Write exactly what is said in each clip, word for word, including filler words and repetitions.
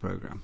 programme.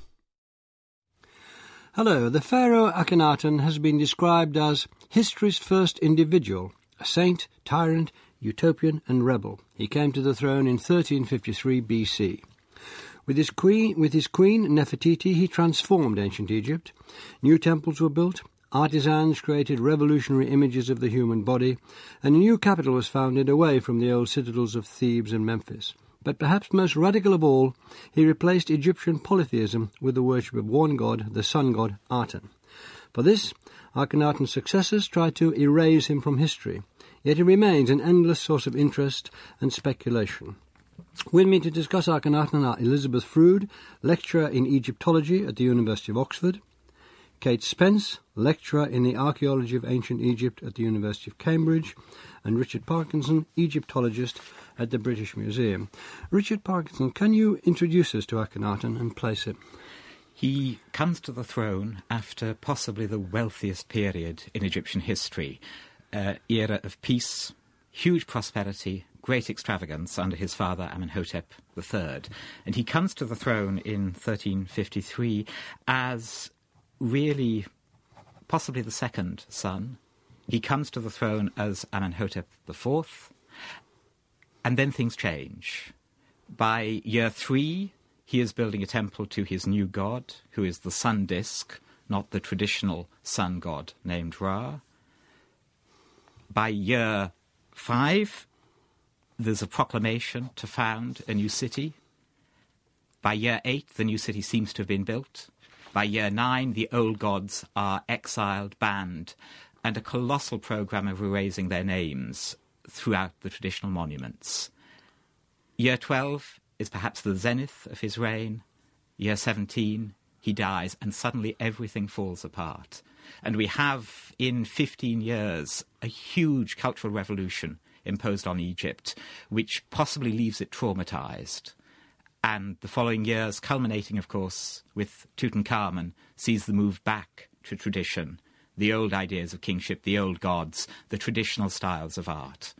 Hello, the Pharaoh Akhenaten has been described as history's first individual, a saint, tyrant, utopian and rebel. He came to the throne in thirteen fifty-three B C. With his queen, with his queen Nefertiti, he transformed ancient Egypt. New temples were built, artisans created revolutionary images of the human body, and a new capital was founded away from the old citadels of Thebes and Memphis. But perhaps most radical of all, he replaced Egyptian polytheism with the worship of one god, the sun god Aten. For this, Akhenaten's successors tried to erase him from history, yet he remains an endless source of interest and speculation. With me to discuss Akhenaten are Elizabeth Froude, lecturer in Egyptology at the University of Oxford, Kate Spence, lecturer in the Archaeology of Ancient Egypt at the University of Cambridge, and Richard Parkinson, Egyptologist at the British Museum. Richard Parkinson, can you introduce us to Akhenaten and place him? He comes to the throne after possibly the wealthiest period in Egyptian history, uh, era of peace, huge prosperity, great extravagance under his father Amenhotep the Third. And he comes to the throne in thirteen fifty-three as really possibly the second son. He comes to the throne as Amenhotep the Fourth, and then things change. By year three, he is building a temple to his new god, who is the sun disk, not the traditional sun god named Ra. By year five, there's a proclamation to found a new city. By year eight, the new city seems to have been built. By year nine, the old gods are exiled, banned, and a colossal programme of erasing their names throughout the traditional monuments. Year twelve is perhaps the zenith of his reign. Year seventeen, he dies, and suddenly everything falls apart. And we have, in fifteen years, a huge cultural revolution imposed on Egypt, which possibly leaves it traumatised. And the following years, culminating, of course, with Tutankhamun, sees the move back to tradition, the old ideas of kingship, the old gods, the traditional styles of art.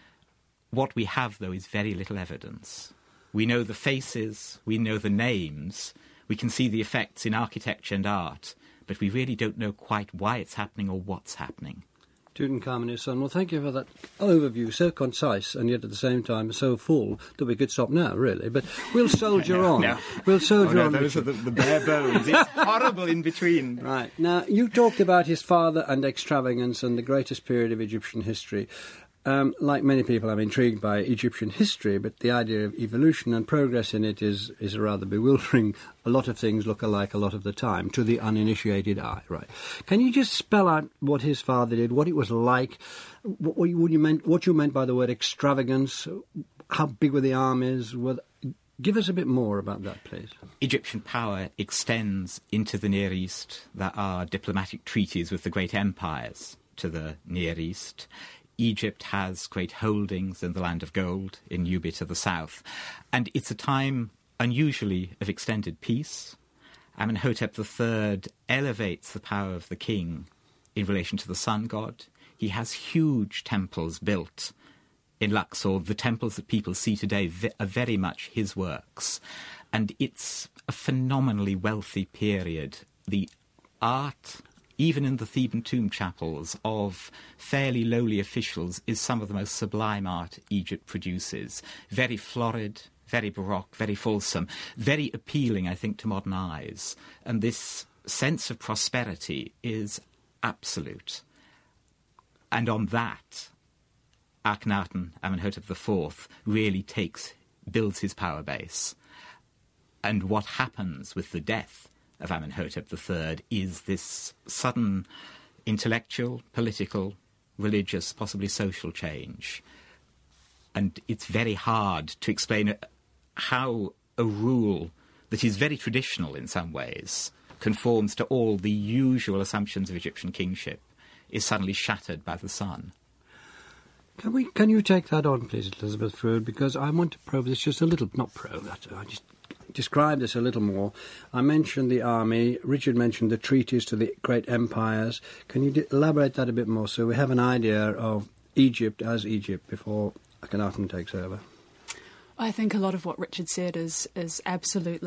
What we have, though, is very little evidence. We know the faces, we know the names, we can see the effects in architecture and art, but we really don't know quite why it's happening or what's happening. Tutankhamun, his son. Well, thank you for that overview, so concise and yet at the same time so full that we could stop now, really. But we'll soldier no, on. No. We'll soldier oh, no, on. Those Richard. are the, the bare bones. It's horrible in between. Right. Now, you talked about his father and extravagance and the greatest period of Egyptian history. Um, like many people, I'm intrigued by Egyptian history, but the idea of evolution and progress in it is, is rather bewildering. A lot of things look alike a lot of the time, to the uninitiated eye. Right? Can you just spell out what his father did, what it was like, what, what, you, meant, what you meant by the word extravagance, how big were the armies? Were, give us a bit more about that, please. Egyptian power extends into the Near East. There are diplomatic treaties with the great empires to the Near East. Egypt has great holdings in the Land of Gold, in Nubia to the south, and it's a time unusually of extended peace. Amenhotep the Third elevates the power of the king in relation to the sun god. He has huge temples built in Luxor. The temples that people see today are very much his works, and it's a phenomenally wealthy period. The art, even in the Theban tomb chapels of fairly lowly officials, is some of the most sublime art Egypt produces. Very florid, very baroque, very fulsome, very appealing, I think, to modern eyes. And this sense of prosperity is absolute. And on that, Akhenaten, Amenhotep the Fourth, really takes, builds his power base. And what happens with the death of Amenhotep the Third is this sudden intellectual, political, religious, possibly social change. And it's very hard to explain how a rule that is very traditional in some ways, conforms to all the usual assumptions of Egyptian kingship, is suddenly shattered by the sun. Can we? Can you take that on, please, Elizabeth Froude? Because I want to probe this just a little, not probe that, I just describe this a little more. I mentioned the army, Richard mentioned the treaties to the great empires. Can you d- elaborate that a bit more so we have an idea of Egypt as Egypt before Akhenaten takes over? I think a lot of what Richard said is is absolutely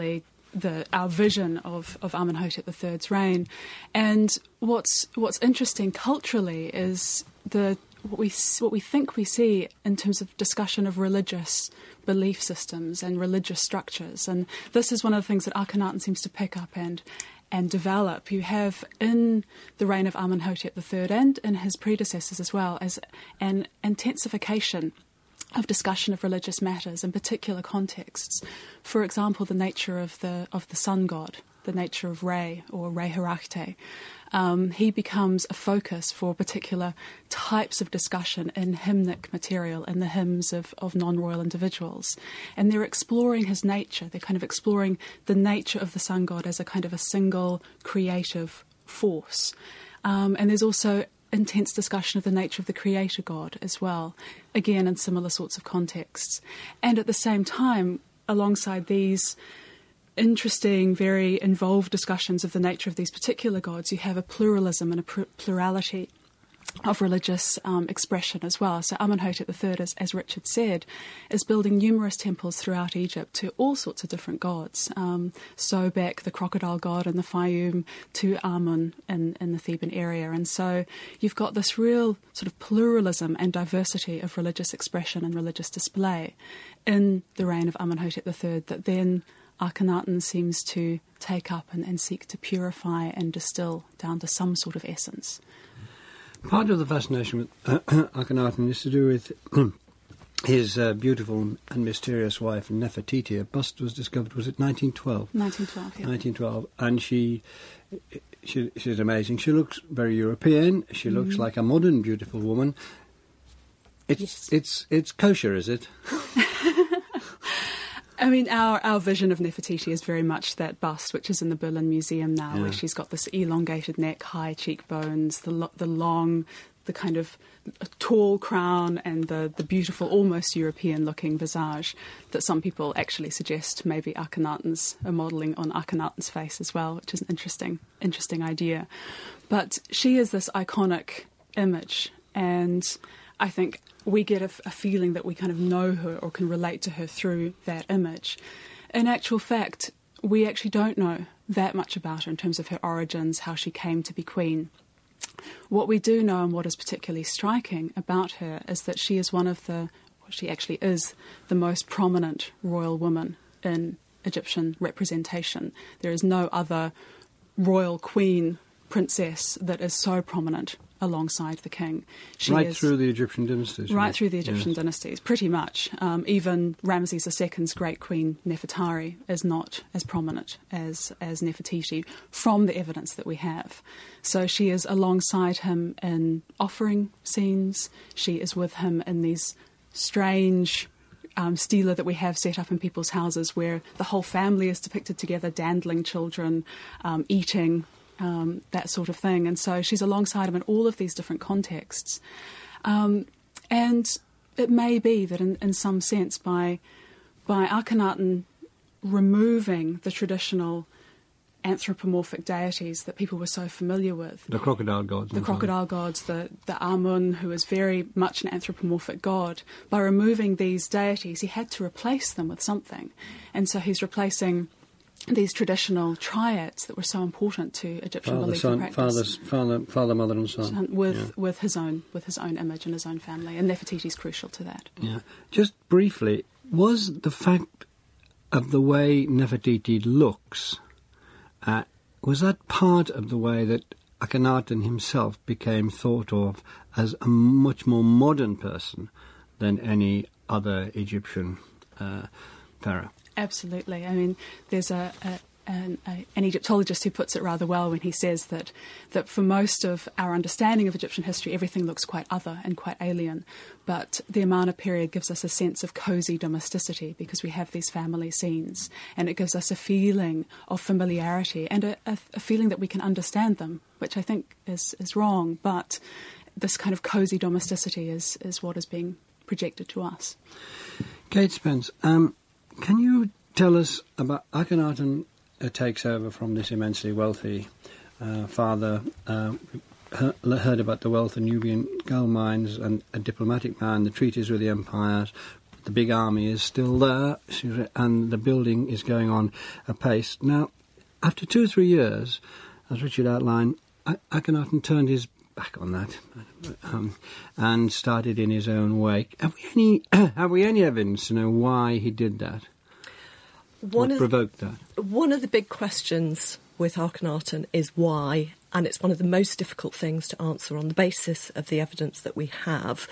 the our vision of, of Amenhotep the third's reign. And what's what's interesting culturally is the what we what we think we see in terms of discussion of religious belief systems and religious structures. And this is one of the things that Akhenaten seems to pick up and and develop. You have in the reign of Amenhotep the third and in his predecessors as well as an intensification of discussion of religious matters in particular contexts. For example, the nature of the of the sun god, the nature of Re or Re-Harakhte. Um, he becomes a focus for particular types of discussion in hymnic material, in the hymns of, of non-royal individuals. And they're exploring his nature. They're kind of exploring the nature of the sun god as a kind of a single creative force. Um, and there's also intense discussion of the nature of the creator god as well, again in similar sorts of contexts. And at the same time, alongside these interesting, very involved discussions of the nature of these particular gods, you have a pluralism and a pr- plurality of religious um, expression as well. So Amenhotep the third, as, as Richard said, is building numerous temples throughout Egypt to all sorts of different gods. Um, Sobek, the crocodile god in the Fayum, to Amun in, in the Theban area. And so you've got this real sort of pluralism and diversity of religious expression and religious display in the reign of Amenhotep the third that then Akhenaten seems to take up and, and seek to purify and distill down to some sort of essence. Part of the fascination with uh, Akhenaten is to do with his uh, beautiful and mysterious wife Nefertiti. A bust was discovered, was it nineteen twelve? nineteen twelve, yeah. nineteen twelve, and she, she she's amazing. She looks very European. She looks mm. like a modern beautiful woman. It's, yes. it's, it's kosher, is it? I mean, our, our vision of Nefertiti is very much that bust, which is in the Berlin Museum now, yeah. where she's got this elongated neck, high cheekbones, the lo- the long, the kind of tall crown, and the, the beautiful, almost European-looking visage that some people actually suggest maybe Akhenaten's are modelling on Akhenaten's face as well, which is an interesting, interesting idea. But she is this iconic image, and I think we get a, a feeling that we kind of know her or can relate to her through that image. In actual fact, we actually don't know that much about her in terms of her origins, how she came to be queen. What we do know and what is particularly striking about her is that she is one of the, well, she actually is the most prominent royal woman in Egyptian representation. There is no other royal queen, princess that is so prominent alongside the king. She right is, through the Egyptian dynasties. Right right? through the Egyptian yes. dynasties, pretty much. Um, even Ramses the Second's great queen, Nefertari, is not as prominent as, as Nefertiti from the evidence that we have. So she is alongside him in offering scenes. She is with him in these strange um, stela that we have set up in people's houses where the whole family is depicted together, dandling children, um, eating, Um, that sort of thing. And so she's alongside him in all of these different contexts. Um, and it may be that in, in some sense by by Akhenaten removing the traditional anthropomorphic deities that people were so familiar with. The crocodile gods. The crocodile gods, the, the Amun, who is very much an anthropomorphic god. By removing these deities, he had to replace them with something. And so he's replacing these traditional triads that were so important to Egyptian father, belief son, and practice. Father, father, mother and son. With, yeah. with his own with his own image and his own family. And Nefertiti's crucial to that. Yeah. Just briefly, was the fact of the way Nefertiti looks, uh, was that part of the way that Akhenaten himself became thought of as a much more modern person than any other Egyptian uh, pharaoh? Absolutely. I mean, there's a, a, an, a, an Egyptologist who puts it rather well when he says that, that for most of our understanding of Egyptian history, everything looks quite other and quite alien. But the Amarna period gives us a sense of cosy domesticity because we have these family scenes, and it gives us a feeling of familiarity and a, a, a feeling that we can understand them, which I think is, is wrong. But this kind of cosy domesticity is, is what is being projected to us. Kate Spence, um, can you tell us about Akhenaten uh, takes over from this immensely wealthy uh, father, uh, heard about the wealth of Nubian gold mines and a diplomatic man, the treaties with the empires, the big army is still there, and the building is going on apace. Now, after two or three years, as Richard outlined, Akhenaten turned his back on that um, and started in his own way. Have we any have we any evidence to know why he did that? One what of provoked the, that? One of the big questions with Akhenaten is why, and it's one of the most difficult things to answer on the basis of the evidence that we have.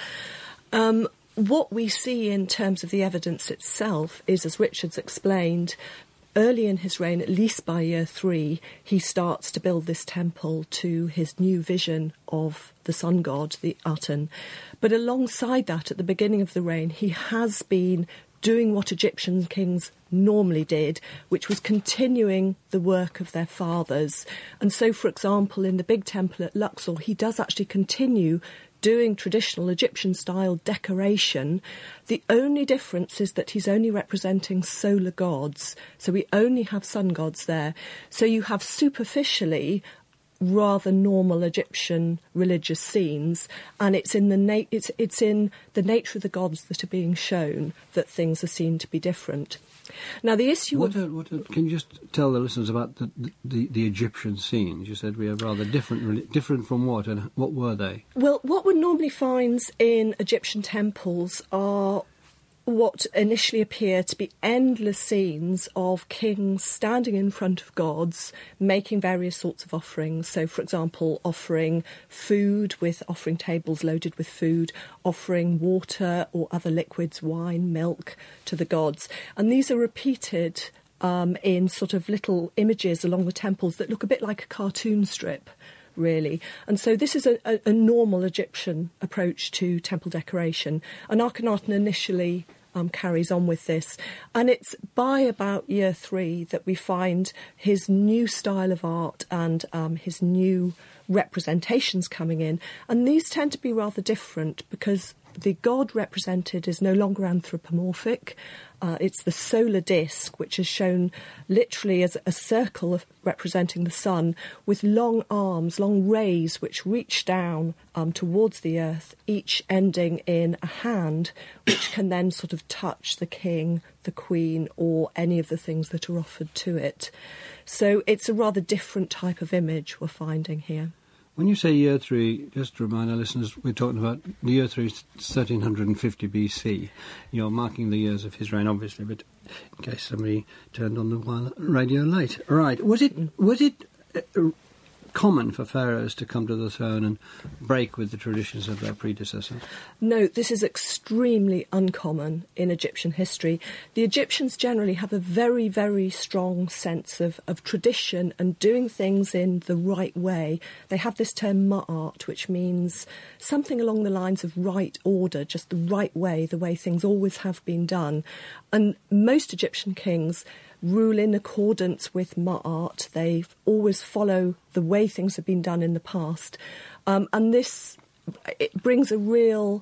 Um, what we see in terms of the evidence itself is, as Richard's explained, early in his reign, at least by year three, he starts to build this temple to his new vision of the sun god, the Aten. But alongside that, at the beginning of the reign, he has been doing what Egyptian kings normally did, which was continuing the work of their fathers. And so, for example, in the big temple at Luxor, he does actually continue doing traditional Egyptian-style decoration. The only difference is that he's only representing solar gods, so we only have sun gods there. So you have superficially rather normal Egyptian religious scenes, and it's in the na- it's it's in the nature of the gods that are being shown that things are seen to be different. Now, the issue what of... Are, what are, can you just tell the listeners about the, the, the Egyptian scenes? You said we are rather different. Different from what, and what were they? Well, what one normally finds in Egyptian temples are what initially appear to be endless scenes of kings standing in front of gods, making various sorts of offerings. So, for example, offering food with offering tables loaded with food, offering water or other liquids, wine, milk, to the gods. And these are repeated um, in sort of little images along the temples that look a bit like a cartoon strip, really. And so this is a, a, a normal Egyptian approach to temple decoration. And Akhenaten initially um, carries on with this. And it's by about year three that we find his new style of art and um, his new representations coming in. And these tend to be rather different because the god represented is no longer anthropomorphic. Uh, it's the solar disk, which is shown literally as a circle of representing the sun, with long arms, long rays which reach down um, towards the earth, each ending in a hand, which can then sort of touch the king, the queen, or any of the things that are offered to it. So it's a rather different type of image we're finding here. When you say year three, just to remind our listeners, we're talking about the year three, thirteen fifty B C. You're marking the years of his reign, obviously, but in case somebody turned on the radio late. Right. Was it was it uh, common for pharaohs to come to the throne and break with the traditions of their predecessors? No, this is extremely uncommon in Egyptian history. The Egyptians generally have a very, very strong sense of, of tradition and doing things in the right way. They have this term ma'at, which means something along the lines of right order, just the right way, the way things always have been done. And most Egyptian kings rule in accordance with ma'at. They always follow the way things have been done in the past. Um, and this it brings a real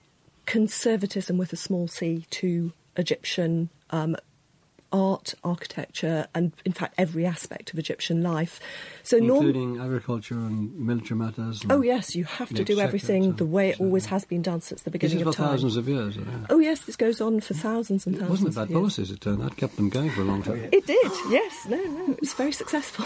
conservatism with a small c to Egyptian um, art, architecture, and, in fact, every aspect of Egyptian life. So Including norm- agriculture and military matters? And oh, yes, you have to do everything so, the way it so, always has been done since the beginning of time. This is for thousands of years? Yeah. Oh, yes, this goes on for thousands and thousands of years. It wasn't a bad policy, as it turned out. It kept them going for a long time. It did, yes. No, no, it was very successful.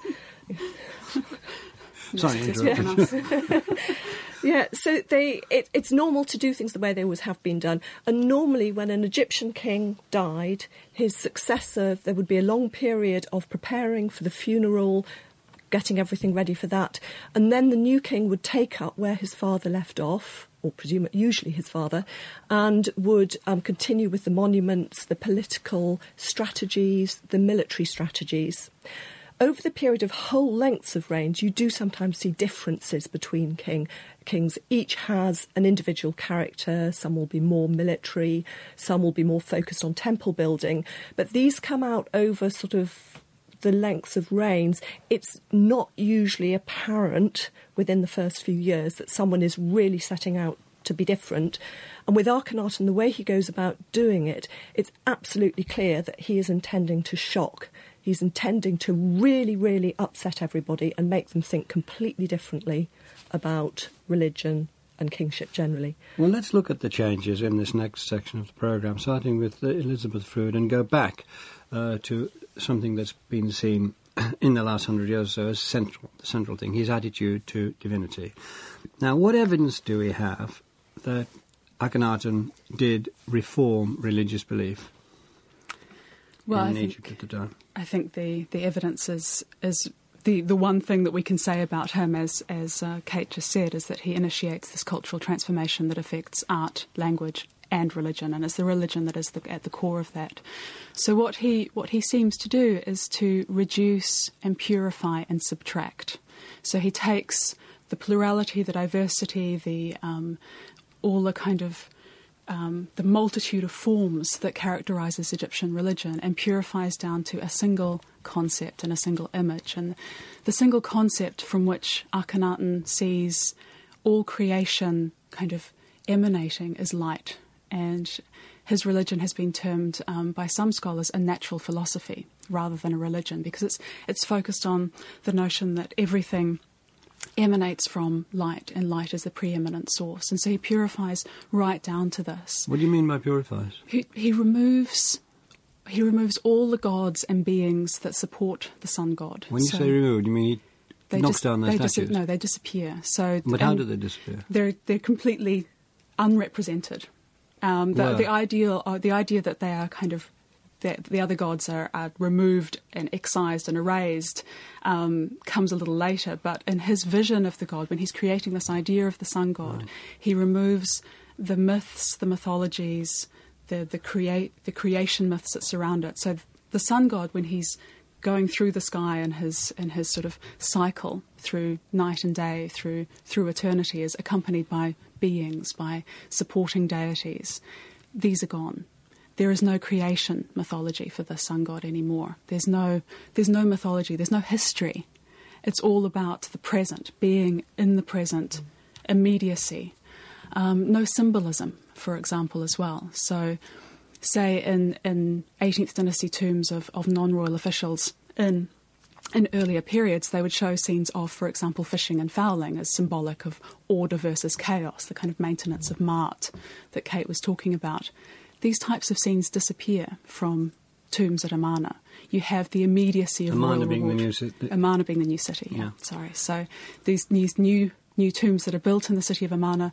Sorry, interrupted. Yeah, so they it, it's normal to do things the way they always have been done. And normally when an Egyptian king died, his successor, there would be a long period of preparing for the funeral, getting everything ready for that. And then the new king would take up where his father left off, or presume usually his father, and would um, continue with the monuments, the political strategies, the military strategies. Over the period of whole lengths of reigns, you do sometimes see differences between king, kings. Each has an individual character. Some will be more military, some will be more focused on temple building. But these come out over sort of the lengths of reigns. It's not usually apparent within the first few years that someone is really setting out to be different. And with Akhenaten, the way he goes about doing it, it's absolutely clear that he is intending to shock. He's intending to really, really upset everybody and make them think completely differently about religion and kingship generally. Well, let's look at the changes in this next section of the programme, starting with uh, Elizabeth Froude, and go back uh, to something that's been seen in the last hundred years or so as central, the central thing, his attitude to divinity. Now, what evidence do we have that Akhenaten did reform religious belief well, in I Egypt think, at the time? I think the, the evidence is, is the, the one thing that we can say about him, as, as uh, Kate just said, is that he initiates this cultural transformation that affects art, language and religion, and it's the religion that is the, at the core of that. So what he what he seems to do is to reduce and purify and subtract. So he takes the plurality, the diversity, the um, all the kind of um, the multitude of forms that characterises Egyptian religion, and purifies down to a single concept and a single image. And the single concept from which Akhenaten sees all creation kind of emanating is light. And his religion has been termed um, by some scholars a natural philosophy rather than a religion, because it's it's focused on the notion that everything emanates from light, and light is the preeminent source. And so he purifies right down to this. What do you mean by purifies? He, he removes he removes all the gods and beings that support the sun god. When you So say removed, you mean he they knocks dis- down their they dis- statues? No, they disappear. So But how and do they disappear? They're they're completely unrepresented. Um, the, Well- the ideal, uh, the idea that they are kind of that the other gods are, are removed and excised and erased um, comes a little later. But in his vision of the god, when he's creating this idea of the sun god, right. he removes the myths, the mythologies, the the create the creation myths that surround it. So the sun god, when he's going through the sky in his in his sort of cycle through night and day, through through eternity, is accompanied by beings, by supporting deities. These are gone. There is no creation mythology for the sun god anymore. There's no there's no mythology, there's no history. It's all about the present, being in the present, immediacy. Um, no symbolism, for example, as well. So say in, in eighteenth dynasty tombs of, of non-royal officials in in earlier periods, they would show scenes of, for example, fishing and fowling as symbolic of order versus chaos, the kind of maintenance of Maat that Kate was talking about. These types of scenes disappear from tombs at Amarna. You have the immediacy of Amarna royal being reward. the new city. Amarna being the new city, yeah, Yeah. sorry. So these, these new new tombs that are built in the city of Amarna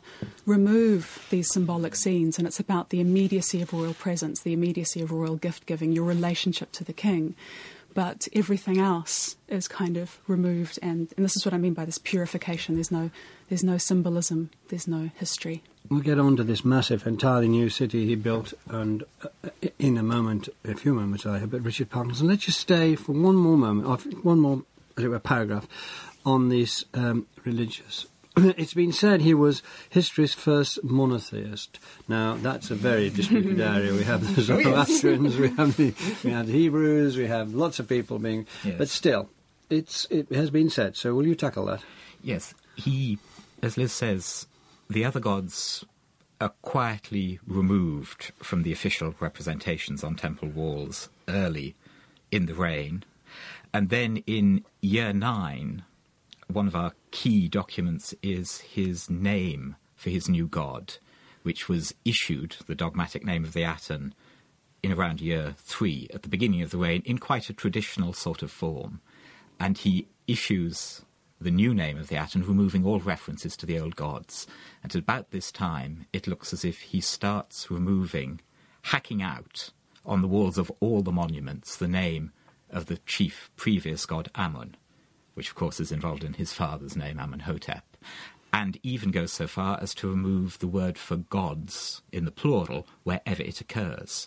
remove these symbolic scenes, and it's about the immediacy of royal presence, the immediacy of royal gift-giving, your relationship to the king. But everything else is kind of removed, and, and this is what I mean by this purification. There's no, there's no symbolism, there's no history. We'll get on to this massive, entirely new city he built, and uh, in a moment, a few moments I have, but Richard Parkinson, let's just stay for one more moment, or one more, as it were, paragraph, on this um, religious. It's been said he was history's first monotheist. Now, that's a very disputed area. We have the Zoroastrians, we have the we have the Hebrews, we have lots of people being... Yes. But still, it's it has been said. So will you tackle that? Yes. He, as Liz says, the other gods are quietly removed from the official representations on temple walls early in the reign. And then in year nine, one of our key documents is his name for his new god, which was issued, the dogmatic name of the Aten, in around year three, at the beginning of the reign, in quite a traditional sort of form. And he issues the new name of the Aten, removing all references to the old gods. And at about this time, it looks as if he starts removing, hacking out on the walls of all the monuments, the name of the chief previous god Amun, which of course is involved in his father's name, Amenhotep, and even goes so far as to remove the word for gods in the plural wherever it occurs.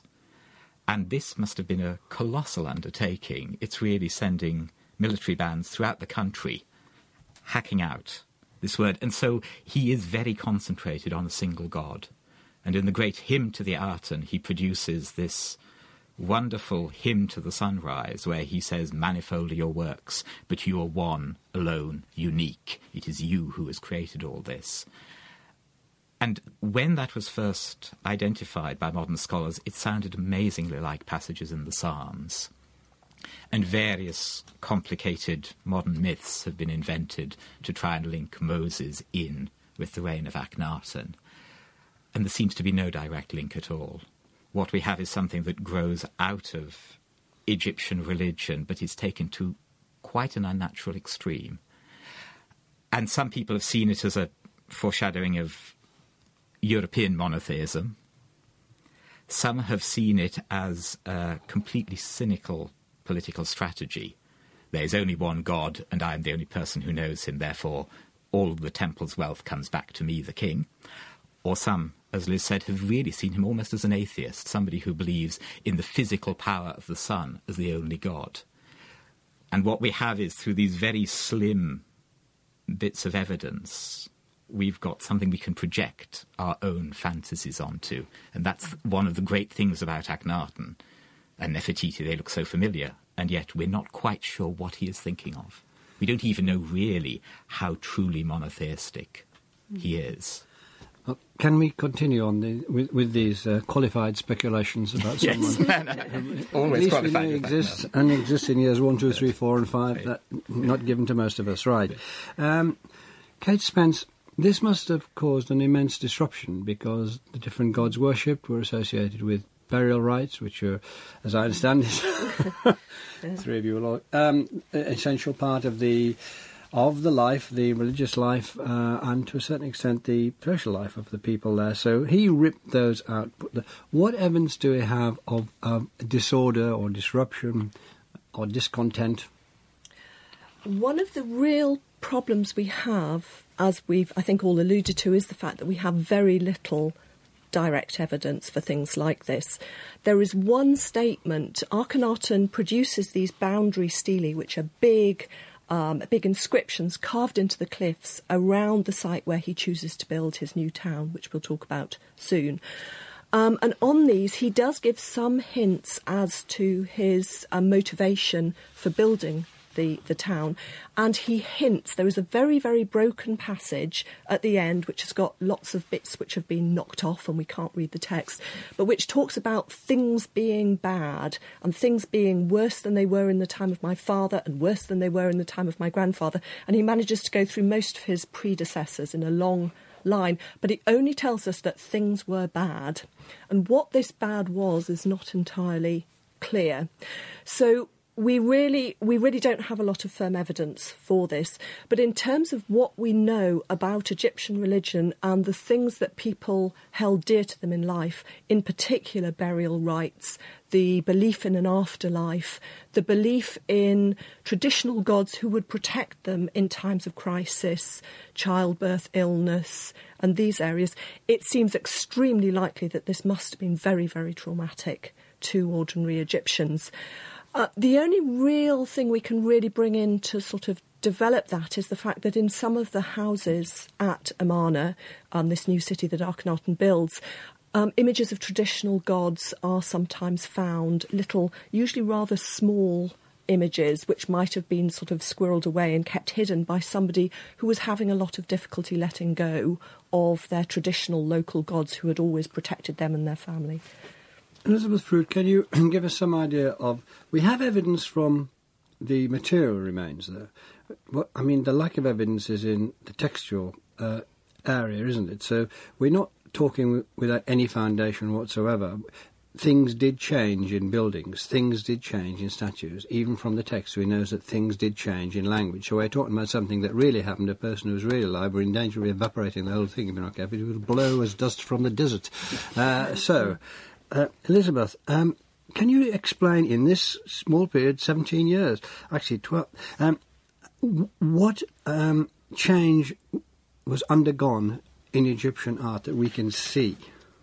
And this must have been a colossal undertaking. It's really sending military bands throughout the country hacking out this word. And so he is very concentrated on a single god. And in the great hymn to the Aten, he produces this wonderful hymn to the sunrise, where he says, manifold are your works, but you are one, alone, unique. It is you who has created all this. And when that was first identified by modern scholars, it sounded amazingly like passages in the Psalms. And various complicated modern myths have been invented to try and link Moses in with the reign of Akhenaten. And there seems to be no direct link at all. What we have is something that grows out of Egyptian religion, but is taken to quite an unnatural extreme. And some people have seen it as a foreshadowing of European monotheism. Some have seen it as a completely cynical political strategy. There is only one God, and I am the only person who knows him, therefore all the temple's wealth comes back to me, the king. Or some, as Liz said, have really seen him almost as an atheist, somebody who believes in the physical power of the sun as the only God. And what we have is, through these very slim bits of evidence, we've got something we can project our own fantasies onto. And that's one of the great things about Akhenaten and Nefertiti. They look so familiar, and yet we're not quite sure what he is thinking of. We don't even know really how truly monotheistic mm. he is. Well, can we continue on the, with, with these uh, qualified speculations about yes. someone? no, no. At Always least qualified. We know exists and exists in years one, two, three, four, and five. That, not given to most of us, right? Um, Kate Spence, this must have caused an immense disruption because the different gods worshipped were associated with burial rites, which are, as I understand it, three of you are um, an essential part of the of the life, the religious life, uh, and to a certain extent the social life of the people there. So he ripped those out. Put the, what evidence do we have of, of disorder or disruption or discontent? One of the real problems we have, as we've, I think, all alluded to, is the fact that we have very little direct evidence for things like this. There is one statement. Akhenaten produces these boundary stelae, which are big, um, big inscriptions carved into the cliffs around the site where he chooses to build his new town, which we'll talk about soon. Um, and on these, he does give some hints as to his uh, motivation for building The, the town, and he hints there is a very, very broken passage at the end which has got lots of bits which have been knocked off and we can't read the text, but which talks about things being bad and things being worse than they were in the time of my father and worse than they were in the time of my grandfather, and he manages to go through most of his predecessors in a long line, but it only tells us that things were bad, and what this bad was is not entirely clear. So We really, we really don't have a lot of firm evidence for this. But in terms of what we know about Egyptian religion and the things that people held dear to them in life, in particular burial rites, the belief in an afterlife, the belief in traditional gods who would protect them in times of crisis, childbirth, illness, and these areas, it seems extremely likely that this must have been very, very traumatic to ordinary Egyptians. Uh, the only real thing we can really bring in to sort of develop that is the fact that in some of the houses at Amarna, um, this new city that Akhenaten builds, um, images of traditional gods are sometimes found, little, usually rather small images, which might have been sort of squirreled away and kept hidden by somebody who was having a lot of difficulty letting go of their traditional local gods who had always protected them and their family. Elizabeth Fruit, can you give us some idea of... We have evidence from the material remains there. What, I mean, the lack of evidence is in the textual uh, area, isn't it? So we're not talking without any foundation whatsoever. Things did change in buildings. Things did change in statues. Even from the text, we know that things did change in language. So we're talking about something that really happened. A person who was really alive were in danger of evaporating the whole thing if you're not careful. It would blow as dust from the desert. Uh, so... Uh, Elizabeth, um, can you explain in this small period, seventeen years, actually twelve, um, w- what um, change was undergone in Egyptian art that we can see?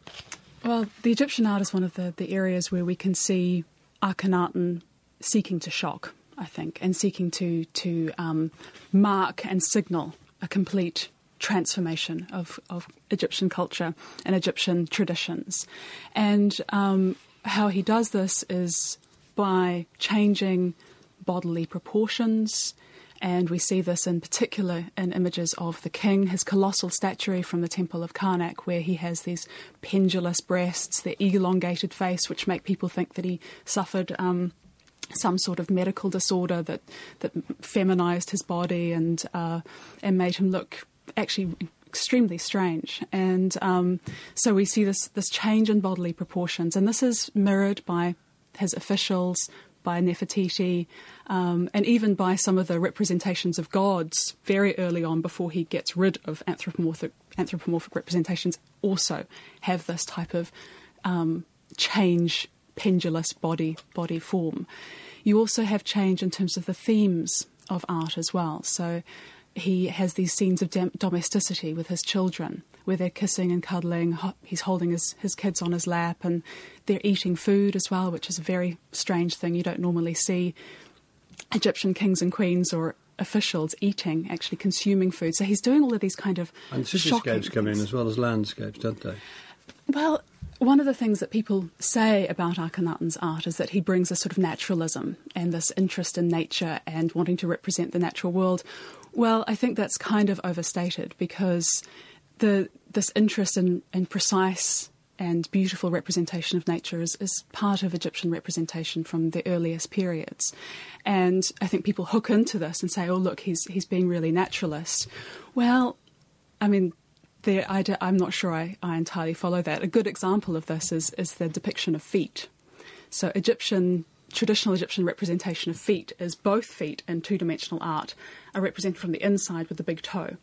Well, the Egyptian art is one of the, the areas where we can see Akhenaten seeking to shock, I think, and seeking to, to um, mark and signal a complete transformation of, of Egyptian culture and Egyptian traditions. And um, how he does this is by changing bodily proportions, and we see this in particular in images of the king, his colossal statuary from the Temple of Karnak, where he has these pendulous breasts, the elongated face, which make people think that he suffered um, some sort of medical disorder that, that feminized his body and uh, and made him look actually extremely strange. And um, so we see this, this change in bodily proportions. And this is mirrored by his officials, by Nefertiti, um, and even by some of the representations of gods very early on before he gets rid of anthropomorphic, anthropomorphic representations, also have this type of um, change, pendulous body, body form. You also have change in terms of the themes of art as well. So he has these scenes of dom- domesticity with his children, where they're kissing and cuddling. He's holding his, his kids on his lap, and they're eating food as well, which is a very strange thing. You don't normally see Egyptian kings and queens or officials eating, actually consuming food. So he's doing all of these kind of and shocking cityscapes come in things. as well as landscapes, don't they? Well, one of the things that people say about Akhenaten's art is that he brings a sort of naturalism and this interest in nature and wanting to represent the natural world. Well, I think that's kind of overstated, because the this interest in, in precise and beautiful representation of nature is, is part of Egyptian representation from the earliest periods. And I think people hook into this and say, oh, look, he's he's being really naturalist. Well, I mean, there, I, I'm not sure I, I entirely follow that. A good example of this is, is the depiction of feet. So Egyptian, traditional Egyptian representation of feet is both feet in two-dimensional art are represented from the inside with the big toe.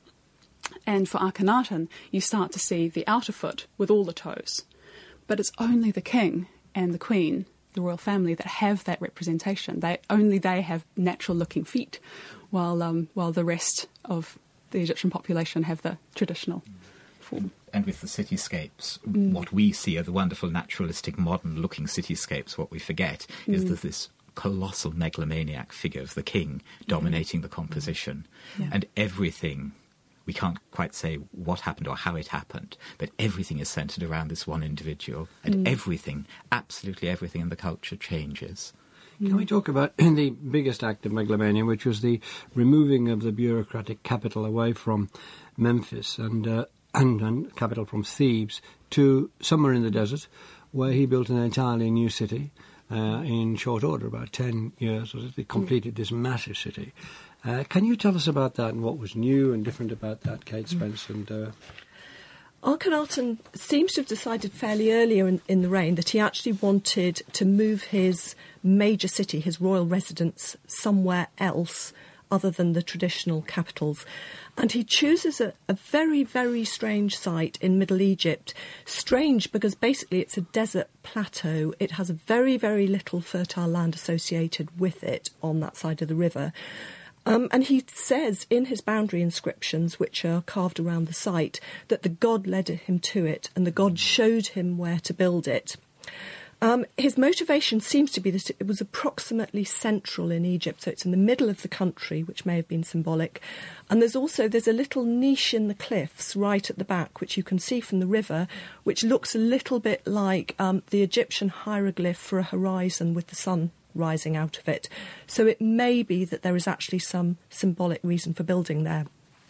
And for Akhenaten, you start to see the outer foot with all the toes. But it's only the king and the queen, the royal family, that have that representation. They only they have natural-looking feet, while um, while the rest of the Egyptian population have the traditional form. And with the cityscapes, Mm. what we see are the wonderful naturalistic modern-looking cityscapes. What we forget is Mm. that this colossal megalomaniac figure of the king dominating the composition. Yeah. And everything, we can't quite say what happened or how it happened, but everything is centred around this one individual. And Mm. everything, absolutely everything in the culture changes. Can we talk about the biggest act of megalomania, which was the removing of the bureaucratic capital away from Memphis and, uh, and, and capital from Thebes to somewhere in the desert, where he built an entirely new city uh, in short order, about ten years. They completed this massive city. Uh, can you tell us about that and what was new and different about that, Kate Spence? And uh... Akhenaten seems to have decided fairly earlier in, in the reign that he actually wanted to move his major city, his royal residence, somewhere else other than the traditional capitals. And he chooses a, a very, very strange site in Middle Egypt. Strange because basically it's a desert plateau. It has very, very little fertile land associated with it on that side of the river. Um, and he says in his boundary inscriptions, which are carved around the site, that the god led him to it and the god showed him where to build it. Um, his motivation seems to be that it was approximately central in Egypt, so it's in the middle of the country, which may have been symbolic. And there's also, there's a little niche in the cliffs right at the back, which you can see from the river, which looks a little bit like um, the Egyptian hieroglyph for a horizon with the sun rising out of it. So it may be that there is actually some symbolic reason for building there.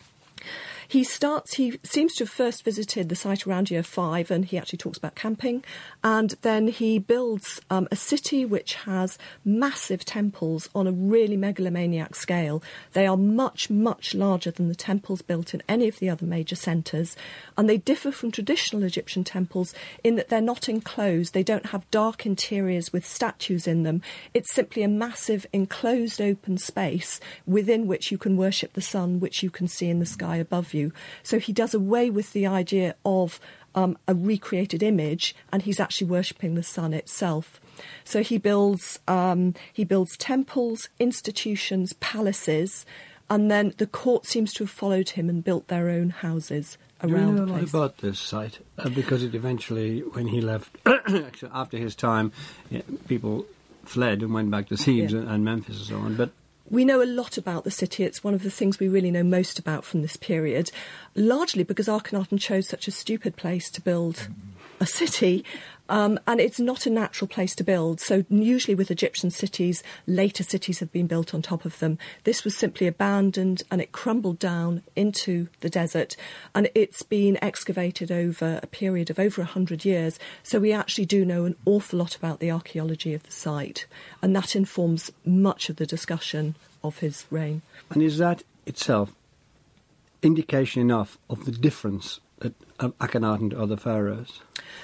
He starts, he seems to have first visited the site around year five, and he actually talks about camping. And then he builds um, a city which has massive temples on a really megalomaniac scale. They are much, much larger than the temples built in any of the other major centres. And they differ from traditional Egyptian temples in that they're not enclosed. They don't have dark interiors with statues in them. It's simply a massive enclosed open space within which you can worship the sun, which you can see in the sky above you. So he does away with the idea of um, a recreated image, and he's actually worshipping the sun itself. So he builds um, he builds temples, institutions, palaces, and then the court seems to have followed him and built their own houses around Do you know the a lot place. about this site? Uh, because it eventually, when he left, actually after his time, yeah, people fled and went back to Thebes Yeah. and, and Memphis and so on. But We know a lot about the city. It's one of the things we really know most about from this period, largely because Akhenaten chose such a stupid place to build a city, um, and it's not a natural place to build. So usually with Egyptian cities, later cities have been built on top of them. This was simply abandoned, and it crumbled down into the desert, and it's been excavated over a period of over one hundred years. So we actually do know an awful lot about the archaeology of the site, and that informs much of the discussion of his reign. and is that itself indication enough of the difference at of Akhenaten to other pharaohs?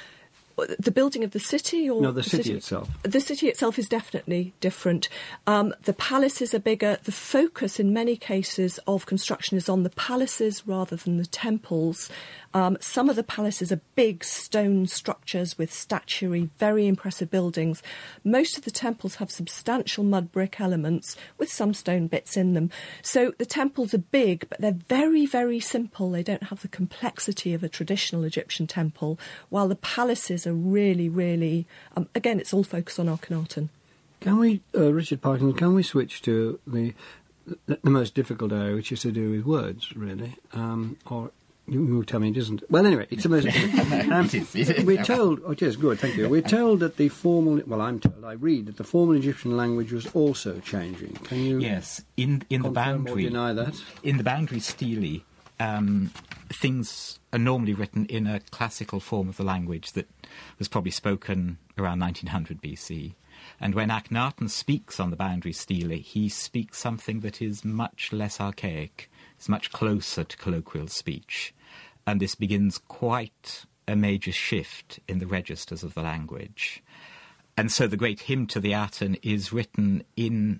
The building of the city, or no, the city, city itself. The city itself is definitely different. Um, the palaces are bigger. The focus, in many cases, of construction is on the palaces rather than the temples. Um, some of the palaces are big stone structures with statuary, very impressive buildings. Most of the temples have substantial mud brick elements with some stone bits in them. So the temples are big, but they're very, very simple. They don't have the complexity of a traditional Egyptian temple, while the palaces are really, really... Um, again, it's all focused on Akhenaten. Can we, uh, Richard Parkinson, can we switch to the, the the most difficult area, which is to do with words, really? Um, or... You will tell me it isn't. Well, anyway, it's the most... Um, it is. We're told... Oh, yes, good, thank you. We're told that the formal... Well, I'm told, I read, that the formal Egyptian language was also changing. Can you... Yes, in, in the boundary... or deny that? In the boundary stele, um, things are normally written in a classical form of the language that was probably spoken around nineteen hundred B C. And when Akhenaten speaks on the boundary stele, he speaks something that is much less archaic. It's much closer to colloquial speech. And this begins quite a major shift in the registers of the language. And so the great hymn to the Aten is written in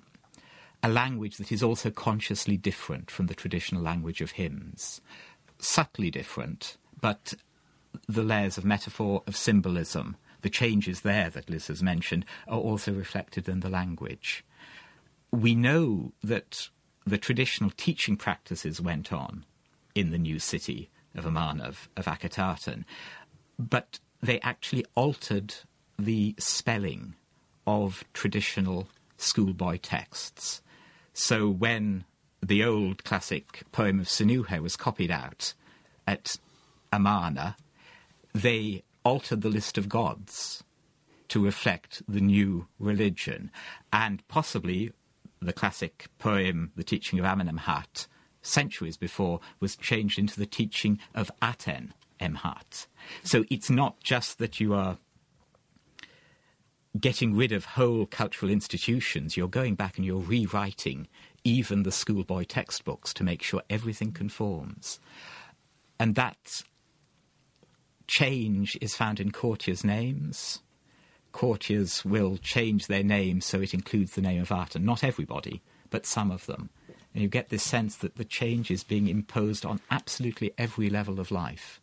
a language that is also consciously different from the traditional language of hymns. Subtly different, but the layers of metaphor, of symbolism, the changes there that Liz has mentioned, are also reflected in the language. We know that the traditional teaching practices went on in the new city of Amarna, of, of Akhetaten, but they actually altered the spelling of traditional schoolboy texts. So when the old classic poem of Sinuhe was copied out at Amarna, they altered the list of gods to reflect the new religion, and possibly the classic poem, The Teaching of Amenemhat, centuries before, was changed into the teaching of Aten Emhat. So it's not just that you are getting rid of whole cultural institutions, you're going back and you're rewriting even the schoolboy textbooks to make sure everything conforms. And that change is found in courtiers' names. Courtiers will change their name so it includes the name of Aten. Not everybody, but some of them. And you get this sense that the change is being imposed on absolutely every level of life.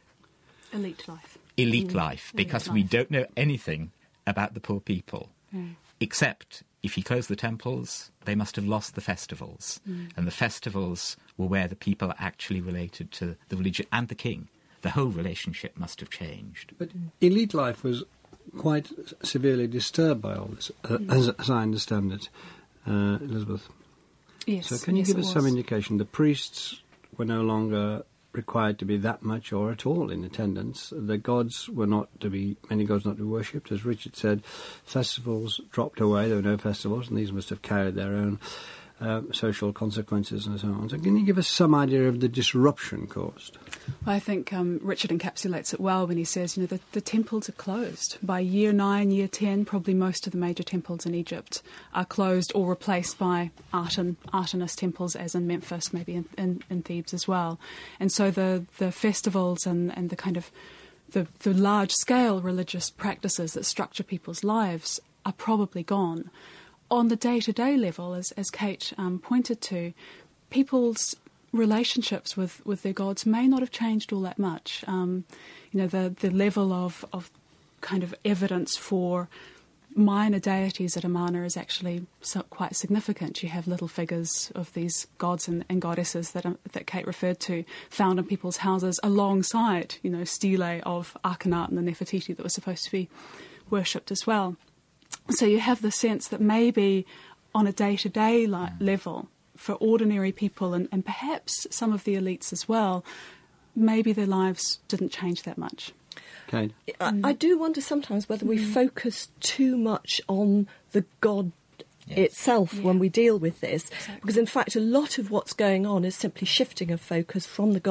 Elite life. Elite mm. life, because Elite we life. don't know anything about the poor people. Mm. Except if you close the temples, they must have lost the festivals. Mm. And the festivals were where the people are actually related to the religion and the king. The whole relationship must have changed. But elite life was quite severely disturbed by all this, uh, mm. as, as I understand it, uh, Elizabeth. Yes. So can you yes, give it us was. some indication? The priests were no longer required to be that much or at all in attendance. The gods were not to be, many gods not to be worshipped. As Richard said, festivals dropped away. There were no festivals, and these must have carried their own uh, social consequences and so on. So can you give us some idea of the disruption caused? Well, I think um, Richard encapsulates it well when he says, you know, the, the temples are closed. By year nine, year ten, probably most of the major temples in Egypt are closed or replaced by Aten, Artemis temples, as in Memphis, maybe in, in, in Thebes as well. And so the, the festivals and, and the kind of the, the large-scale religious practices that structure people's lives are probably gone. On the day-to-day level, as, as Kate um, pointed to, people's relationships with, with their gods may not have changed all that much. Um, you know, the, the level of, of kind of evidence for minor deities at Amarna is actually so, quite significant. You have little figures of these gods and, and goddesses that um, that Kate referred to found in people's houses alongside, you know, stelae of Akhenaten and Nefertiti that were supposed to be worshipped as well. So you have the sense that maybe on a day-to-day li- level, for ordinary people and, and perhaps some of the elites as well, maybe their lives didn't change that much. Okay. I, I do wonder sometimes whether we mm. focus too much on the god yes. itself yeah. when we deal with this. Exactly. Because, in fact, a lot of what's going on is simply shifting of focus from the god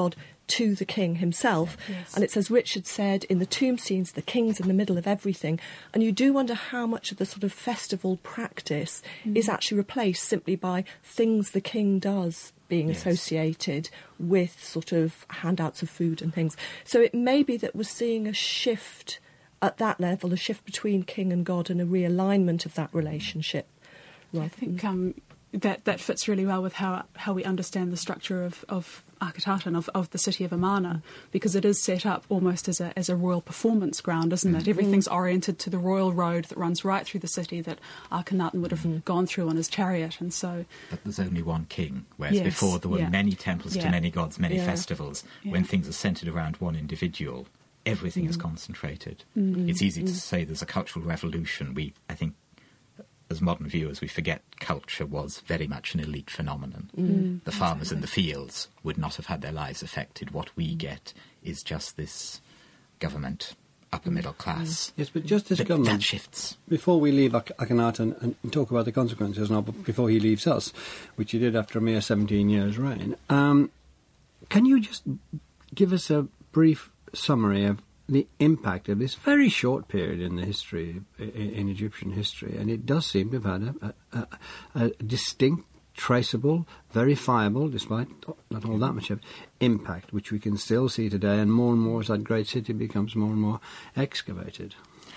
to the king himself. Yes. And it's as Richard said, in the tomb scenes, the king's in the middle of everything. And you do wonder how much of the sort of festival practice mm. is actually replaced simply by things the king does being yes. associated with sort of handouts of food and things. So it may be that we're seeing a shift at that level, a shift between king and god and a realignment of that relationship. I think um, that that fits really well with how how we understand the structure of, of Akhetaten, of, of the city of Amarna, because it is set up almost as a as a royal performance ground, isn't it? Mm. Everything's oriented to the royal road that runs right through the city that Akhenaten would have mm. gone through on his chariot, and so... But there's only one king, whereas yes, before there were yeah. many temples yeah. to many gods, many yeah. festivals. Yeah. When things are centred around one individual, everything mm. is concentrated. Mm. It's easy to say there's a cultural revolution. We, I think, as modern viewers, we forget culture was very much an elite phenomenon. Mm, the farmers exactly. in the fields would not have had their lives affected. What we get is just this government, upper middle class. Yes, but just this but government... That shifts. Before we leave Ak- Akhenaten and, and talk about the consequences, now, before he leaves us, which he did after a mere seventeen years' reign, um, can you just give us a brief summary of the impact of this very short period in the history, in Egyptian history, and it does seem to have had a, a, a distinct, traceable, verifiable, despite not all that much of impact, which we can still see today, and more and more as that great city becomes more and more excavated.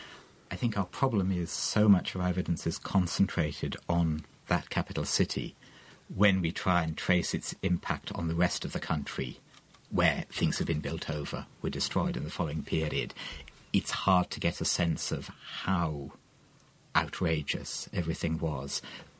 I think our problem is so much of our evidence is concentrated on that capital city. When we try and trace its impact on the rest of the country, where things have been built over, were destroyed in the following period, it's hard to get a sense of how outrageous everything was.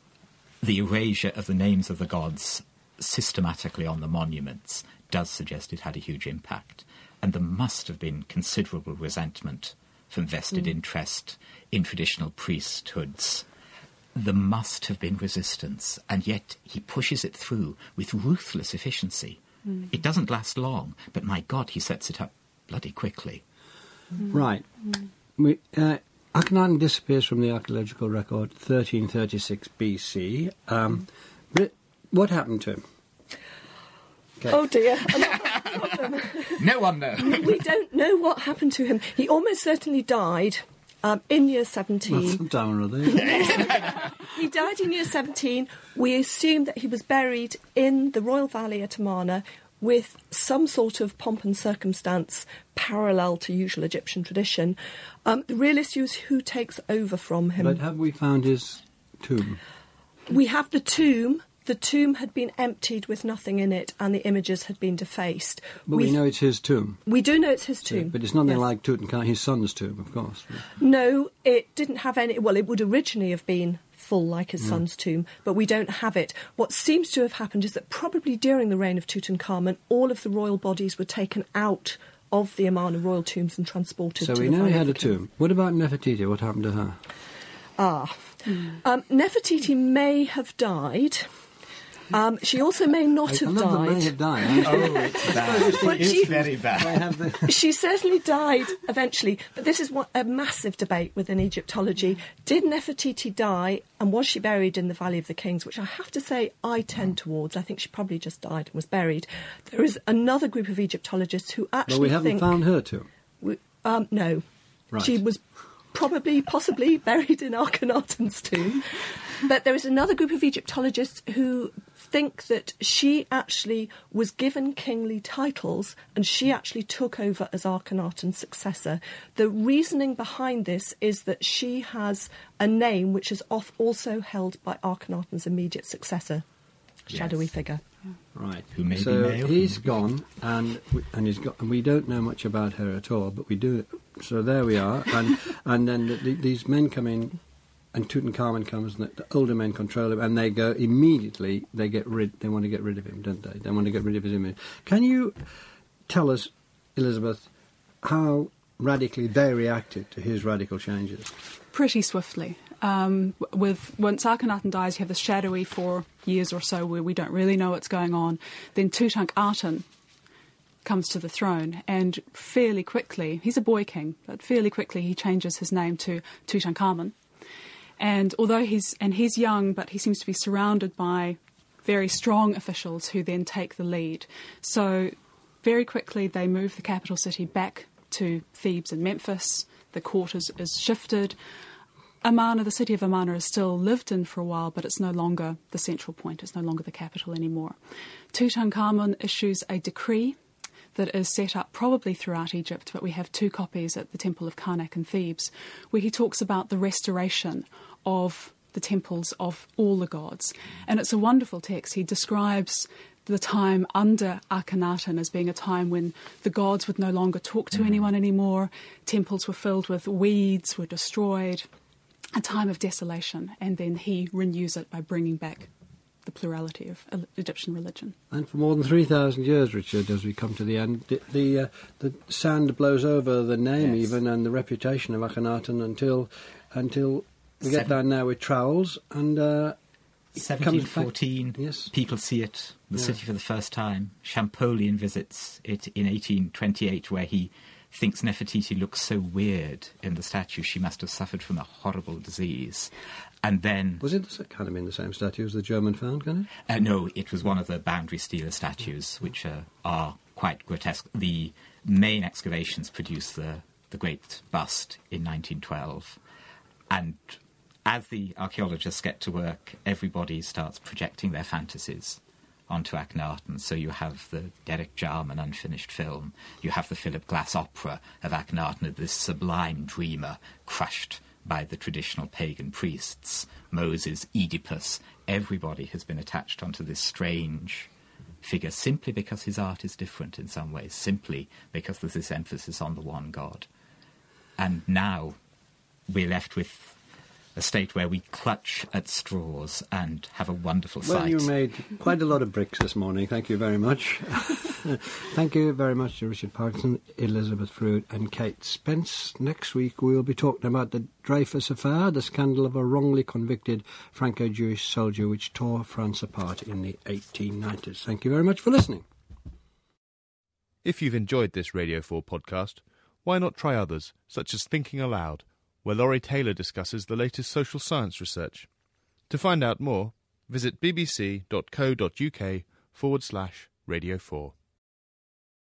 The erasure of the names of the gods systematically on the monuments does suggest it had a huge impact, and there must have been considerable resentment from vested mm. interest in traditional priesthoods. There must have been resistance, and yet he pushes it through with ruthless efficiency. Mm. It doesn't last long, but my God, he sets it up bloody quickly. Mm. Right. Mm. We, uh, Akhenaten disappears from the archaeological record thirteen thirty-six B C. Um, mm. What happened to him? Okay. Oh dear. No one knows. We don't know what happened to him. He almost certainly died um, in year seventeen. Well, sometime or other. He died in year seventeen. We assume that he was buried in the Royal Valley at Amarna with some sort of pomp and circumstance parallel to usual Egyptian tradition. Um, the real issue is who takes over from him. But have we found his tomb? We have the tomb. The tomb had been emptied with nothing in it, and the images had been defaced. But we, we know it's his tomb. We do know it's his tomb. So, but it's nothing yes. like Tutankhamun, his son's tomb, of course. No, it didn't have any... Well, it would originally have been full like his mm. son's tomb, but we don't have it. What seems to have happened is that probably during the reign of Tutankhamun, all of the royal bodies were taken out of the Amarna royal tombs and transported so to we the know he had a tomb. tomb. What about Nefertiti? What happened to her? Ah. Mm. Um, Nefertiti may have died... Um, she also may not I, have I died. May have died. Oh, it's bad. But it's she, very bad. The... She certainly died eventually. But this is what, a massive debate within Egyptology. Did Nefertiti die, and was she buried in the Valley of the Kings? Which I have to say I tend towards. I think she probably just died and was buried. There is another group of Egyptologists who actually But we haven't think... found her tomb? We, um, no. Right. She was probably, possibly buried in Akhenaten's tomb. But there is another group of Egyptologists who think that she actually was given kingly titles and she actually took over as Akhenaten's successor. The reasoning behind this is that she has a name which is off also held by Akhenaten's immediate successor, yes. shadowy figure. Right. Who may so be male. he's gone, and we, and he's got. And we don't know much about her at all, but we do. So there we are, and and then the, the, these men come in. And Tutankhamun comes, and the, the older men control him, and they go immediately. They get rid. They want to get rid of him, don't they? They want to get rid of his image. Can you tell us, Elizabeth, how radically they reacted to his radical changes? Pretty swiftly. Um, with once Akhenaten dies, you have this shadowy for years or so where we don't really know what's going on. Then Tutankhaten comes to the throne, and fairly quickly, he's a boy king, but fairly quickly he changes his name to Tutankhamun. And although he's and he's young, but he seems to be surrounded by very strong officials who then take the lead. So very quickly they move the capital city back to Thebes and Memphis. The court is, is shifted. Amarna, the city of Amarna, is still lived in for a while, but it's no longer the central point. It's no longer the capital anymore. Tutankhamun issues a decree that is set up probably throughout Egypt, but we have two copies at the Temple of Karnak in Thebes, where he talks about the restoration of the temples of all the gods. And it's a wonderful text. He describes the time under Akhenaten as being a time when the gods would no longer talk to anyone anymore, temples were filled with weeds, were destroyed, a time of desolation, and then he renews it by bringing back the plurality of Egyptian religion. And for more than three thousand years, Richard, as we come to the end, the the, uh, the sand blows over the name yes. even and the reputation of Akhenaten until until we get Seven. down now with trowels and... Uh, seventeen fourteen, yes. people see it, the Yeah. city for the first time. Champollion visits it in eighteen twenty-eight, where he thinks Nefertiti looks so weird in the statue. She must have suffered from a horrible disease. And then... Was it the, kind of in the same statue as the German found, can it? Uh, no, it was one of the boundary stealer statues, which uh, are quite grotesque. The main excavations produced the, the great bust in nineteen twelve. And as the archaeologists get to work, everybody starts projecting their fantasies onto Akhenaten. So you have the Derek Jarman unfinished film, you have the Philip Glass opera of Akhenaten, this sublime dreamer crushed by the traditional pagan priests, Moses, Oedipus. Everybody has been attached onto this strange figure simply because his art is different in some ways, simply because there's this emphasis on the one God. And now we're left with a state where we clutch at straws and have a wonderful sight. Well, you made quite a lot of bricks this morning. Thank you very much. Thank you very much to Richard Parkinson, Elizabeth Froude and Kate Spence. Next week we'll be talking about the Dreyfus Affair, the scandal of a wrongly convicted Franco-Jewish soldier which tore France apart in the eighteen nineties. Thank you very much for listening. If you've enjoyed this Radio four podcast, why not try others, such as Thinking Aloud, where Laurie Taylor discusses the latest social science research. To find out more, visit bbc.co.uk forward slash Radio four.